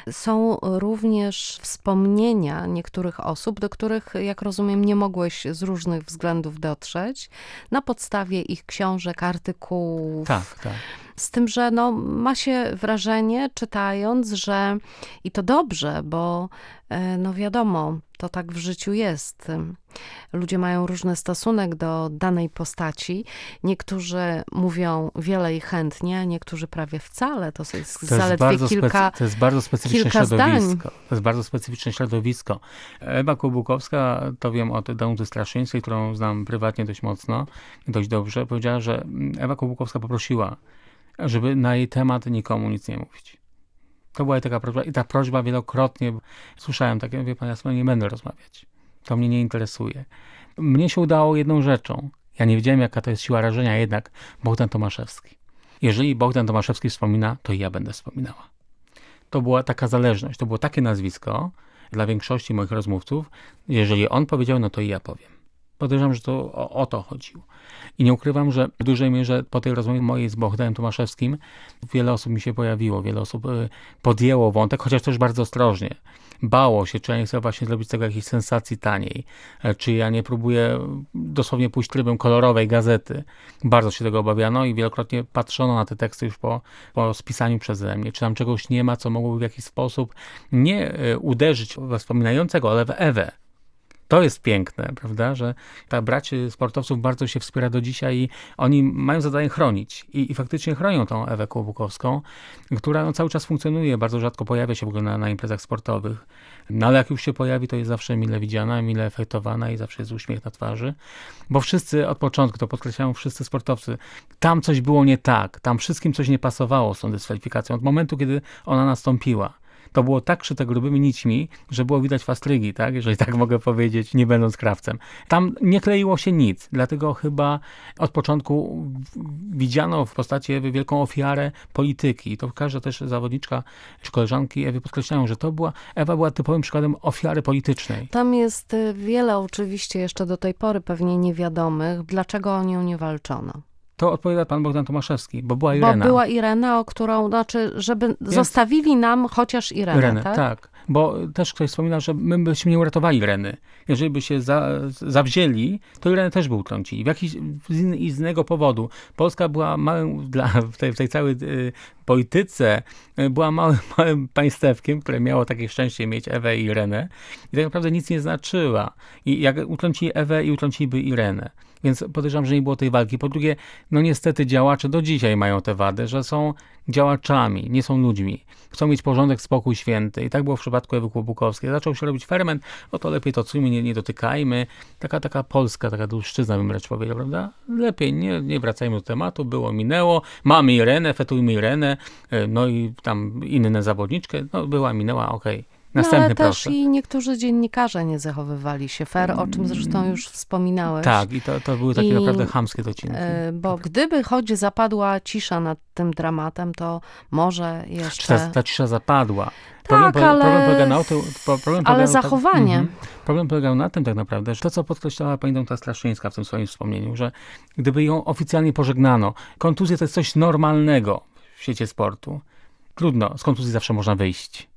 H: Są również wspomnienia niektórych osób, do których, jak rozumiem, nie mogłeś z różnych względów dotrzeć, na podstawie ich książek, artykułów.
I: Tak, tak.
H: Z tym, że no, ma się wrażenie, czytając, że i to dobrze, bo no wiadomo, to tak w życiu jest. Ludzie mają różny stosunek do danej postaci. Niektórzy mówią wiele i chętnie, a niektórzy prawie wcale. To jest, to zaledwie
I: jest
H: kilka
I: specy- To jest bardzo specyficzne
H: kilka
I: środowisko.
H: zdań.
I: To jest bardzo specyficzne środowisko. Ewa Kłobukowska, to wiem od Danuty Straszyńskiej, którą znam prywatnie dość mocno, dość dobrze, powiedziała, że Ewa Kłobukowska poprosiła, żeby na jej temat nikomu nic nie mówić. To była taka prośba i ta prośba wielokrotnie, słyszałem takie, wie pan, ja z panem nie będę rozmawiać. To mnie nie interesuje. Mnie się udało jedną rzeczą. Ja nie wiedziałem, jaka to jest siła rażenia, jednak Bogdan Tomaszewski. Jeżeli Bogdan Tomaszewski wspomina, to i ja będę wspominała. To była taka zależność, to było takie nazwisko dla większości moich rozmówców. Jeżeli on powiedział, no to i ja powiem. Podejrzewam, że to o, o to chodziło. I nie ukrywam, że w dużej mierze po tej rozmowie mojej z Bogdanem Tomaszewskim wiele osób mi się pojawiło, wiele osób podjęło wątek, chociaż też bardzo ostrożnie. Bało się, czy ja nie chcę właśnie zrobić z tego jakiejś sensacji taniej, czy ja nie próbuję dosłownie pójść trybem kolorowej gazety. Bardzo się tego obawiano i wielokrotnie patrzono na te teksty już po, po spisaniu przeze mnie, czy tam czegoś nie ma, co mogłoby w jakiś sposób nie uderzyć we wspominającego, ale w Ewę. To jest piękne, prawda, że ta brać sportowców bardzo się wspiera do dzisiaj i oni mają zadanie chronić i, i faktycznie chronią tą Ewę Kłobukowską, która no, cały czas funkcjonuje, bardzo rzadko pojawia się w ogóle na, na imprezach sportowych, no ale jak już się pojawi, to jest zawsze mile widziana, mile efektowana i zawsze jest uśmiech na twarzy, bo wszyscy od początku, to podkreślają wszyscy sportowcy, tam coś było nie tak, tam wszystkim coś nie pasowało z tą dyskwalifikacją, od momentu, kiedy ona nastąpiła. To było tak szyte grubymi nićmi, że było widać fastrygi, tak? Jeżeli tak mogę powiedzieć, nie będąc krawcem. Tam nie kleiło się nic, dlatego chyba od początku widziano w postaci Ewy wielką ofiarę polityki. To każda też zawodniczka czy koleżanki Ewy podkreślają, że to była, Ewa była typowym przykładem ofiary politycznej.
H: Tam jest wiele oczywiście jeszcze do tej pory pewnie niewiadomych, dlaczego o nią nie walczono.
I: To odpowiada pan Bogdan Tomaszewski, bo była Irena.
H: Bo była Irena, o którą, znaczy, żeby Więc... zostawili nam chociaż Irenę,
I: Irenę,
H: tak?
I: tak. Bo też ktoś wspominał, że my byśmy nie uratowali Ireny. Jeżeli by się za, zawzięli, to Irenę też by utrącili. W jakiś z, in, z innego powodu. Polska była małym, dla, w, tej, w tej całej y, polityce, y, była małym, małym państewkiem, które miało takie szczęście mieć Ewę i Irenę. I tak naprawdę nic nie znaczyła. I jak utrącili Ewę i utrąciliby Irenę. Więc podejrzewam, że nie było tej walki. Po drugie, no niestety działacze do dzisiaj mają te wady, że są działaczami, nie są ludźmi. Chcą mieć porządek, spokój święty. I tak było w przypadku Ewy Kłobukowskiej. Zaczął się robić ferment, no to lepiej to cujmy, nie, nie dotykajmy. Taka taka polska, taka dłużczyzna bym wręcz powiedział, prawda? Lepiej nie, nie wracajmy do tematu, było, minęło. Mamy Irenę, fetujmy Irenę, no i tam inne zawodniczkę, no była, minęła, okej. Okay. Następny,
H: no, ale też
I: proszę.
H: i niektórzy dziennikarze nie zachowywali się fair, o czym zresztą już wspominałeś.
I: Tak, i to, to były takie
H: I,
I: naprawdę chamskie docinki.
H: Bo gdyby choć zapadła cisza nad tym dramatem, to może jeszcze...
I: Ta, ta cisza zapadła.
H: Tak,
I: problem,
H: ale,
I: problem polega na tym, problem
H: ale
I: polegał
H: zachowanie.
I: Tak, mm, problem polegał na tym tak naprawdę, że to, co podkreślała pani Danuta Straszyńska w tym swoim wspomnieniu, że gdyby ją oficjalnie pożegnano, kontuzja to jest coś normalnego w świecie sportu. Trudno, z kontuzji zawsze można wyjść.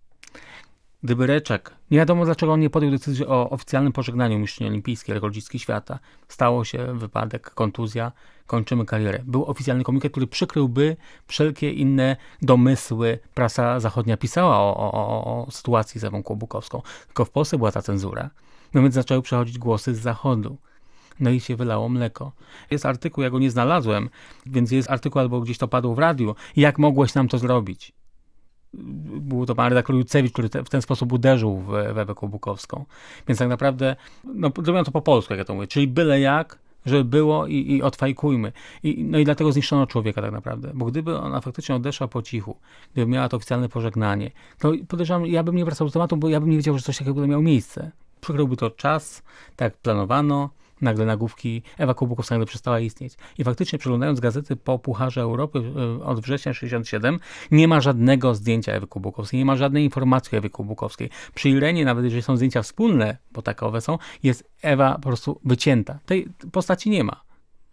I: Gdyby Reczek, nie wiadomo dlaczego on nie podjął decyzji o oficjalnym pożegnaniu mistrzyni olimpijskiej, rekordzistki świata. Stało się wypadek, kontuzja, kończymy karierę. Był oficjalny komunikat, który przykryłby wszelkie inne domysły. Prasa zachodnia pisała o, o, o, o sytuacji z Ewą Kłobukowską. Tylko w Polsce była ta cenzura. No więc zaczęły przechodzić głosy z zachodu. No i się wylało mleko. Jest artykuł, ja go nie znalazłem, więc jest artykuł albo gdzieś to padło w radiu. Jak mogłeś nam to zrobić? Był to pan redaktor Jucewicz, który te, w ten sposób uderzył w, w Ewę Kłobukowską. Więc tak naprawdę, no zrobiono to po polsku, jak ja to mówię, czyli byle jak, żeby było i, i odfajkujmy. I, no i dlatego zniszczono człowieka tak naprawdę, bo gdyby ona faktycznie odeszła po cichu, gdyby miała to oficjalne pożegnanie, to podejrzewam, ja bym nie wracał do tematu, bo ja bym nie wiedział, że coś takiego miało miejsce. Przykryłby to czas, tak jak planowano, nagle nagłówki Ewa Kłobukowska nagle przestała istnieć. I faktycznie przeglądając gazety po Pucharze Europy od września sześćdziesiątego siódmego nie ma żadnego zdjęcia Ewy Kłobukowskiej, nie ma żadnej informacji o Ewie Kłobukowskiej. Przy Irenie, nawet jeżeli są zdjęcia wspólne, bo takowe są, jest Ewa po prostu wycięta. Tej postaci nie ma.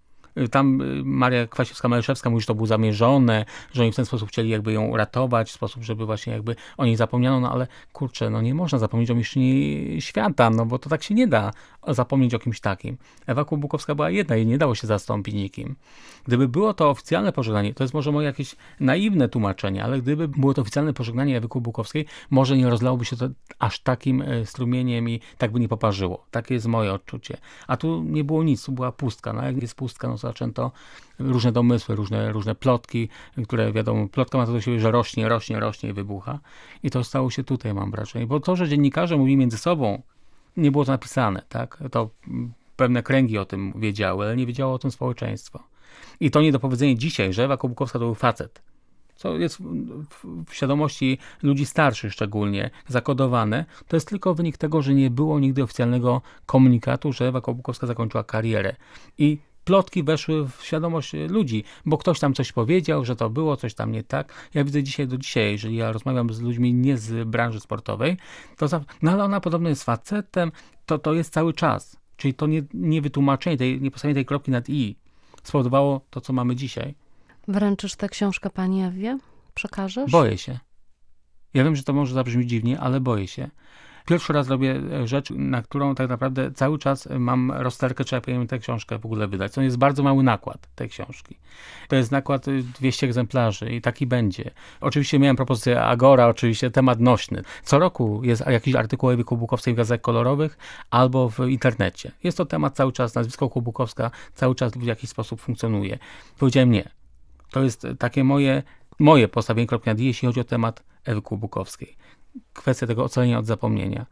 I: Tam Maria Kwasiewska-Maliszewska mówi, że to było zamierzone, że oni w ten sposób chcieli jakby ją uratować, w sposób, żeby właśnie jakby o niej zapomniano, no ale kurczę, no nie można zapomnieć o mistrzyni świata, no bo to tak się nie da zapomnieć o kimś takim. Ewa Kłobukowska była jedna i nie dało się zastąpić nikim. Gdyby było to oficjalne pożegnanie, to jest może moje jakieś naiwne tłumaczenie, ale gdyby było to oficjalne pożegnanie Ewy Kłobukowskiej, może nie rozlałoby się to aż takim strumieniem i tak by nie poparzyło. Takie jest moje odczucie. A tu nie było nic, tu była pustka. No jak jest pustka, no zaczęto różne domysły, różne, różne plotki, które wiadomo, plotka ma to do siebie, że rośnie, rośnie, rośnie i wybucha. I to stało się tutaj, mam wrażenie. Bo to, że dziennikarze mówili między sobą, nie było to napisane, tak? To pewne kręgi o tym wiedziały, ale nie wiedziało o tym społeczeństwo. I to niedopowiedzenie dzisiaj, że Ewa Kłobukowska to był facet, co jest w świadomości ludzi starszych szczególnie zakodowane, to jest tylko wynik tego, że nie było nigdy oficjalnego komunikatu, że Ewa Kłobukowska zakończyła karierę. I plotki weszły w świadomość ludzi, bo ktoś tam coś powiedział, że to było coś tam nie tak. Ja widzę dzisiaj do dzisiaj, jeżeli ja rozmawiam z ludźmi nie z branży sportowej, to za... no ale ona podobno jest facetem, to to jest cały czas. Czyli to nie, nie wytłumaczenie, tej, nie postawienie tej kropki nad i spowodowało to, co mamy dzisiaj.
H: Wręczysz tę książkę pani Ewie? Przekażesz?
I: Boję się. Ja wiem, że to może zabrzmieć dziwnie, ale boję się. Pierwszy raz robię rzecz, na którą tak naprawdę cały czas mam rozterkę, czy ja powinienem tę książkę w ogóle wydać. To jest bardzo mały nakład tej książki. To jest nakład dwieście egzemplarzy i taki będzie. Oczywiście miałem propozycję Agora, oczywiście temat nośny. Co roku jest jakiś artykuł o Ewie Kłobukowskiej w gazetach kolorowych albo w internecie. Jest to temat cały czas, nazwisko Kłobukowska cały czas w jakiś sposób funkcjonuje. Powiedziałem nie. To jest takie moje, moje postawienie kropki nad i, jeśli chodzi o temat Ewy Kłobukowskiej. Kwestia tego ocalenia od zapomnienia.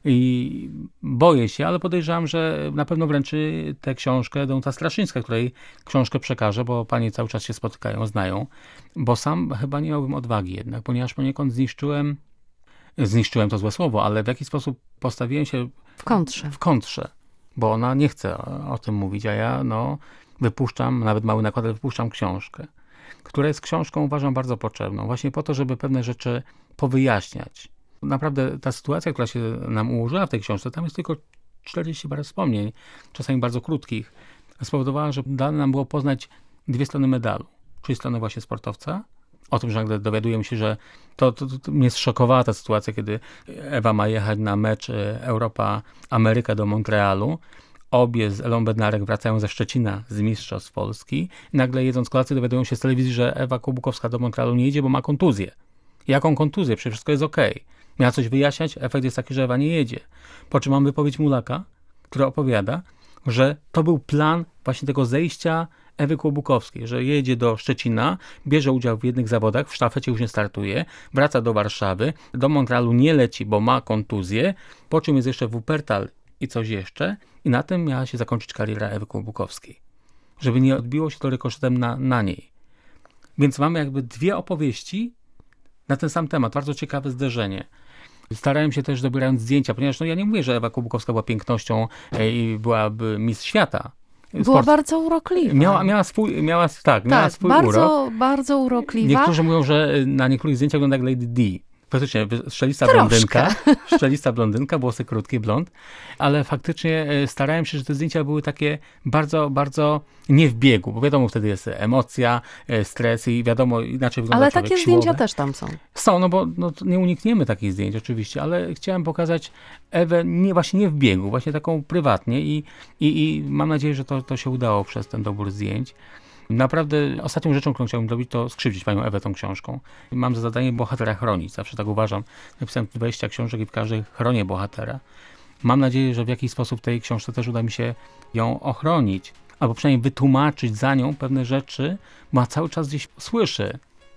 I: I boję się, ale podejrzewam, że na pewno wręczy tę książkę Danuta Straszyńska, której książkę przekażę, bo panie cały czas się spotykają, znają, bo sam chyba nie miałbym odwagi jednak, ponieważ poniekąd zniszczyłem, zniszczyłem to złe słowo, ale w jakiś sposób postawiłem się
H: w kontrze,
I: w kontrze, bo ona nie chce o, o tym mówić, a ja no wypuszczam, nawet mały nakład, ale wypuszczam książkę, która jest książką, uważam, bardzo potrzebną, właśnie po to, żeby pewne rzeczy powyjaśniać. Naprawdę ta sytuacja, która się nam ułożyła w tej książce, tam jest tylko czterdzieści parę wspomnień, czasami bardzo krótkich, spowodowała, że dane nam było poznać dwie strony medalu. Czyli stronę właśnie sportowca, o tym, że nagle dowiadujemy się, że to, to, to mnie zszokowała ta sytuacja, kiedy Ewa ma jechać na mecz Europa-Ameryka do Montrealu. Obie z Elą Bednarek wracają ze Szczecina z Mistrzostw Polski. I nagle jedząc kolację dowiadują się z telewizji, że Ewa Kłobukowska do Montrealu nie jedzie, bo ma kontuzję. Jaką kontuzję? Przecież wszystko jest okej. Okay. Miała coś wyjaśniać, efekt jest taki, że Ewa nie jedzie. Po czym mam wypowiedź Mulaka, która opowiada, że to był plan właśnie tego zejścia Ewy Kłobukowskiej, że jedzie do Szczecina, bierze udział w jednych zawodach, w sztafecie już nie startuje, wraca do Warszawy, do Montrealu nie leci, bo ma kontuzję, po czym jest jeszcze Wuppertal i coś jeszcze i na tym miała się zakończyć kariera Ewy Kłobukowskiej. Żeby nie odbiło się to rykoszetem na, na niej. Więc mamy jakby dwie opowieści na ten sam temat. Bardzo ciekawe zderzenie. Starałem się też dobierając zdjęcia, ponieważ no ja nie mówię, że Ewa Kłobukowska była pięknością i byłaby mistrz świata.
H: Była
I: Sport.
H: bardzo urokliwa.
I: Miała, miała swój, miała, tak, miała
H: tak,
I: swój
H: bardzo,
I: urok.
H: bardzo urokliwa.
I: Niektórzy mówią, że na niektórych zdjęciach wygląda jak Lady D. Faktycznie, szczelista
H: Troszkę.
I: blondynka, szczelista blondynka, włosy krótkie, blond, ale faktycznie starałem się, że te zdjęcia były takie bardzo, bardzo nie w biegu, bo wiadomo, wtedy jest emocja, stres i wiadomo, inaczej wygląda
H: Ale
I: człowiek
H: takie
I: siłowy.
H: zdjęcia też tam są.
I: Są, no bo no, nie unikniemy takich zdjęć oczywiście, ale chciałem pokazać Ewę nie, właśnie nie w biegu, właśnie taką prywatnie i, i, i mam nadzieję, że to, to się udało przez ten dobór zdjęć. Naprawdę ostatnią rzeczą, którą chciałbym zrobić, to skrzywdzić panią Ewę tą książką. Mam za zadanie bohatera chronić, zawsze tak uważam. Napisałem dwadzieścia książek i w każdej chronię bohatera. Mam nadzieję, że w jakiś sposób tej książce też uda mi się ją ochronić, albo przynajmniej wytłumaczyć za nią pewne rzeczy, bo cały czas gdzieś słyszy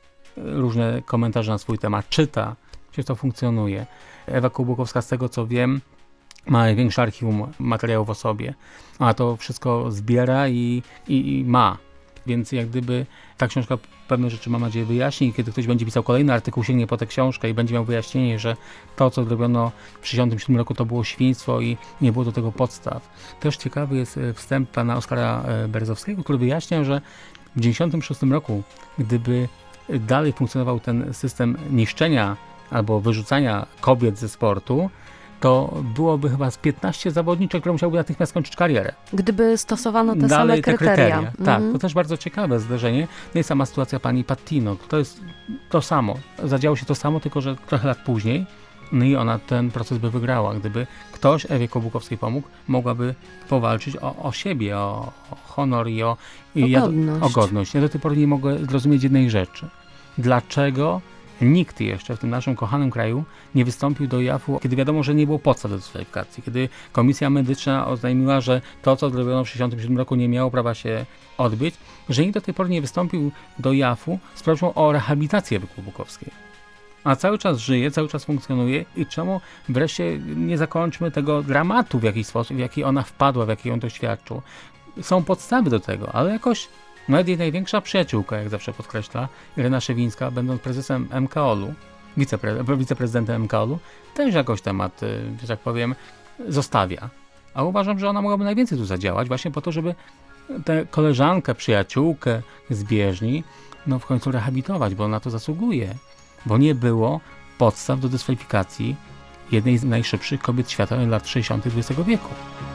I: różne komentarze na swój temat, czyta, gdzie to funkcjonuje. Ewa Kłobukowska, z tego co wiem, ma największe archiwum materiałów o sobie. Ona to wszystko zbiera i, i, i ma. Więc jak gdyby ta książka pewne rzeczy, mam nadzieję, wyjaśni i kiedy ktoś będzie pisał kolejny artykuł, sięgnie po tę książkę i będzie miał wyjaśnienie, że to, co zrobiono w tysiąc dziewięćset sześćdziesiątym siódmym roku, to było świństwo i nie było do tego podstaw. Też ciekawy jest wstęp pana Oskara Berezowskiego, który wyjaśnia, że w tysiąc dziewięćset dziewięćdziesiątym szóstym roku, gdyby dalej funkcjonował ten system niszczenia albo wyrzucania kobiet ze sportu, to byłoby chyba z piętnaście zawodniczek, które musiałyby natychmiast skończyć karierę.
H: Gdyby stosowano te
I: Dalej
H: same
I: te
H: kryteria.
I: kryteria. Tak, to też bardzo ciekawe zdarzenie. No i sama sytuacja pani Pattino. To jest to samo. Zadziało się to samo, tylko że trochę lat później. No i ona ten proces by wygrała. Gdyby ktoś Ewie Kłobukowskiej pomógł, mogłaby powalczyć o, o siebie, o, o honor i o, i
H: o, godność.
I: Ja, o godność. Ja do tej pory nie mogę zrozumieć jednej rzeczy. Dlaczego nikt jeszcze w tym naszym kochanym kraju nie wystąpił do J A F-u, kiedy wiadomo, że nie było podstaw do dyskwalifikacji, kiedy Komisja Medyczna oznajmiła, że to, co zrobiono w tysiąc dziewięćset sześćdziesiątym siódmym roku, nie miało prawa się odbyć, że nikt do tej pory nie wystąpił do J A F-u z prośbą o rehabilitację Ewy Kłobukowskiej. A cały czas żyje, cały czas funkcjonuje i czemu wreszcie nie zakończmy tego dramatu w jakiś sposób, w jaki ona wpadła, w jaki ją doświadczył. Są podstawy do tego, ale jakoś nawet jej największa przyjaciółka, jak zawsze podkreśla Irena Szewińska, będąc prezesem M K O L-u, wicepre, wiceprezydentem M K O L-u, też jakoś temat, że tak powiem, zostawia. A uważam, że ona mogłaby najwięcej tu zadziałać właśnie po to, żeby tę koleżankę, przyjaciółkę z bieżni no w końcu rehabilitować, bo ona to zasługuje. Bo nie było podstaw do dyskwalifikacji jednej z najszybszych kobiet świata lat sześćdziesiątych dwudziestego wieku.